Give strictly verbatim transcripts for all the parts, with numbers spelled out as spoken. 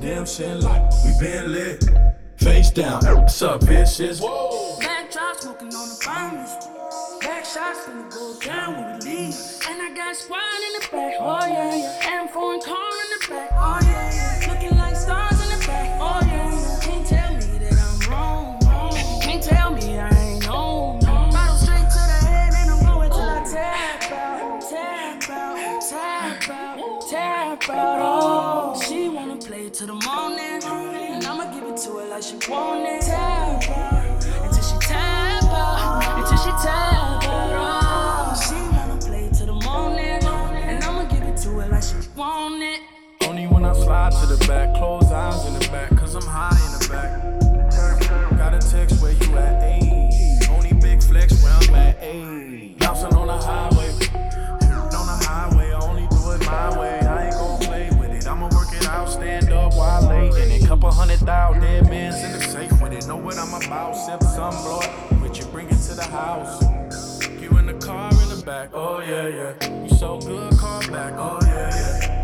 redemption like we been lit. Face down, what's up, bitches? Whoa. Backdrop smoking on the bombers. Back shots finna go down when we leave. And I got squad in the back, oh yeah, yeah. And foreign car in the back, oh yeah, yeah. Looking like stars in the back, oh yeah, yeah. Can't tell me that I'm wrong, wrong. Can't tell me I ain't on, no. Bottle straight to the head and I'm going till I tap out, tap out, tap out, tap out. Oh, she wanna play till the morning, and I'ma give it to her like she want it. Tap out until she tap out, until she tap out. Oh, she wanna play till the morning, and I'ma give it to her like she want it. Only when I slide to the back, close eyes in the back, cause I'm high in the back. Got a text where you at, ayy. Only big flex where I'm at, ayy. Bouncing on the highway, on the highway, I only do it my way. I ain't gon' play with it, I'ma work it out, stand up while late in it. Couple hundred thousand dead men's in the safe with it. Know what I'm about, sip some blow it, but you bring it to the house. You in the car in the back, oh yeah, yeah. You so good, call back, oh yeah, yeah.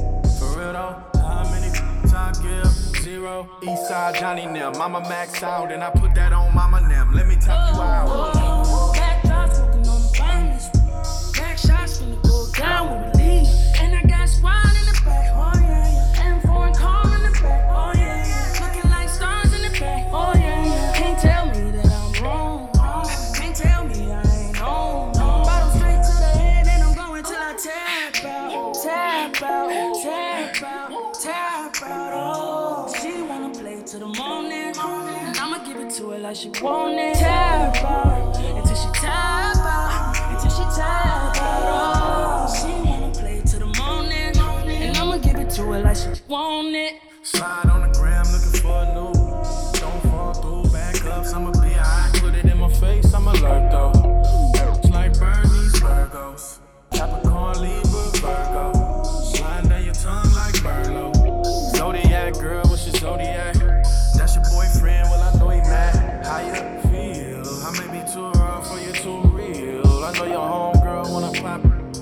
For real though, how many I give? Zero. Eastside Johnny Nim, Mama Max out, and I put that on Mama Nim. Let me take you out. Backdrop smoking on the bombers. Back shots finna go down when we leave. And I got squad in the back, oh yeah, yeah. And foreign car in the back, oh yeah, yeah. Looking like stars in the back, oh yeah, yeah. Can't tell me that I'm wrong, wrong. Can't tell me I ain't on, no. Bottle straight to the head and I'm going till I tap out, tap out, tap out, tap out. Oh, she wanna play till the morning, and I'ma give it to her like she want it. Tap out until she tap out, until she tap out. Oh, she wanna play till the morning, and I'ma give it to her like she want it. Slide on the gram looking for a new. Don't fall through, back ups, I'ma be alright. Put it in my face, I'm alert though. It's like Bernie's Virgos. Capricorn, Libra, Virgo. Sliding down your tongue like Burlo. Zodiac girl, what's your zodiac? That's your boyfriend, well I know he mad. How you feel? I may be too rough for you too real. I know your homegirl wanna pop.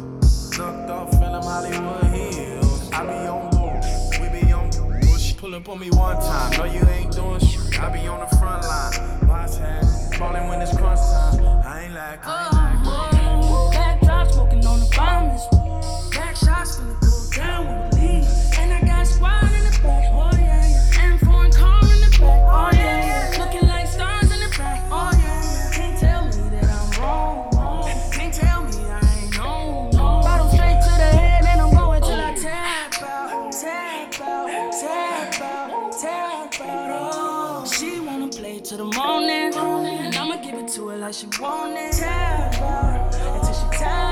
Looked off in them Hollywood Hills. I be on board, we be on bush. Pull up on me one time, no you ain't doing shit. I be on the front line, boss hat, ballin' when it's crunch time. I ain't like, I ain't like. Oh, backdrop smoking on the bombers. Back shots finna go down when we leave. And I got squad in the back, oh yeah, yeah. And foreign car in the back, oh yeah, yeah. Looking like stars in the back, oh yeah, yeah. Can't tell me that I'm wrong, wrong. Can't tell me I ain't on, no. Bottle straight to the head and I'm going till I tap out, tap out, tap out, tap out. Oh, she wanna play till the morning, and I'ma give it to her like she want it. Tap out until she tap